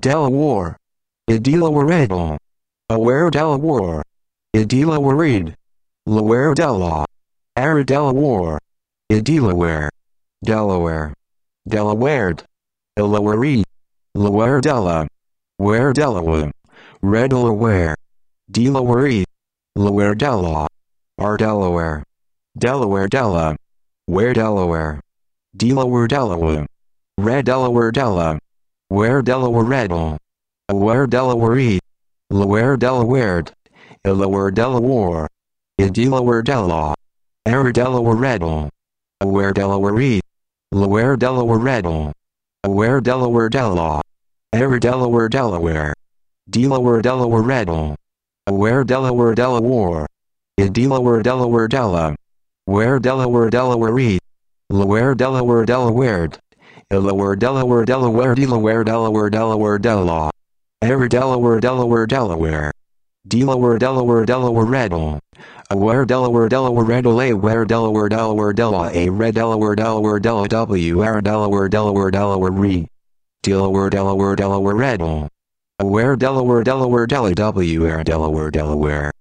Delaware. Delaware. Aware Delaware. Delaware. Lower Dela. Ara Delaware. Delaware. Delaware. Delaware. Delaware. Lower Dela. Where Delaware. Red Delaware. Delaware. Lower Dela. R Delaware. Delaware Dela. Where Delaware. Delaware Delaware. Red Delaware Dela. Where Delaware Red. Aware Delaware. Lower Delaware. Lower Delaware. Delaware Dela. Ara Delaware Red. Aware Delaware. Lower Delaware Red. Aware Delaware Dela. Ara Delaware Delaware. Delaware Delaware Red. Aware Delaware Delaware. Delaware Delaware Dela. Where Delaware Delaware. Lower Delaware Delaware. Lower Delaware Delaware Delaware Delaware Delaware Dela. Ara Delaware Delaware Delaware. Delaware Delaware Delaware Red. Aware Delaware Delaware Red. Where Delaware Delaware Dela. A Red Delaware Delaware Dela. W Ara Delaware Delaware Delaware Re. Delaware Delaware Delaware Red. Aware Delaware Delaware Dela. W Ara Delaware Delaware.